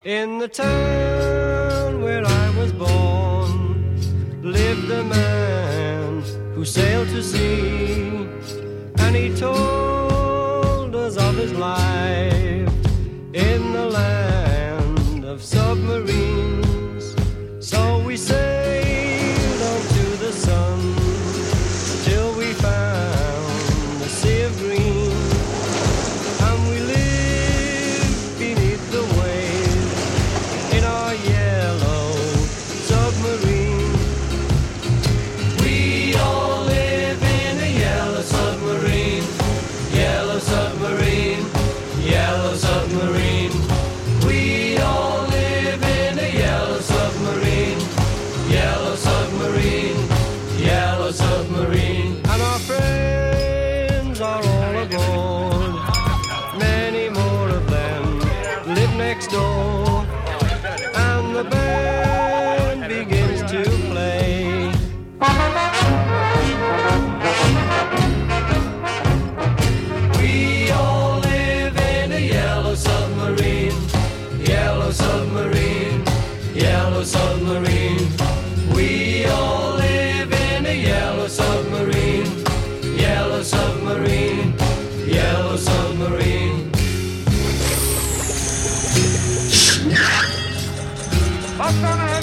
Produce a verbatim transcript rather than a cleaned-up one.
In the town where I was born lived a man who sailed to sea, and he told us of his life in the land of submarines. So we sailed on to the sun till we found the sea of green, and we lived beneath the waves in our yellow submarine. We all live in a yellow submarine, yellow submarine, yellow submarine. We all live in a yellow submarine, yellow submarine, yellow submarine. And our friends are all aboard, many more of them live next door, and the band begins to play. We all live in a yellow submarine, yellow submarine, yellow submarine. We all live in a yellow submarine, yellow submarine, yellow submarine. What's gonna